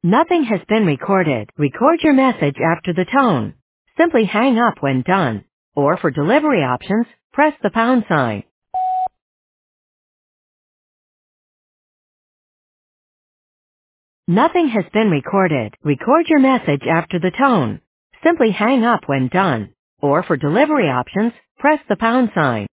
Nothing has been recorded. Record your message after the tone. Simply hang up when done. Or for delivery options, press the pound sign. Nothing has been recorded. Record your message after the tone. Simply hang up when done. Or for delivery options, press the pound sign.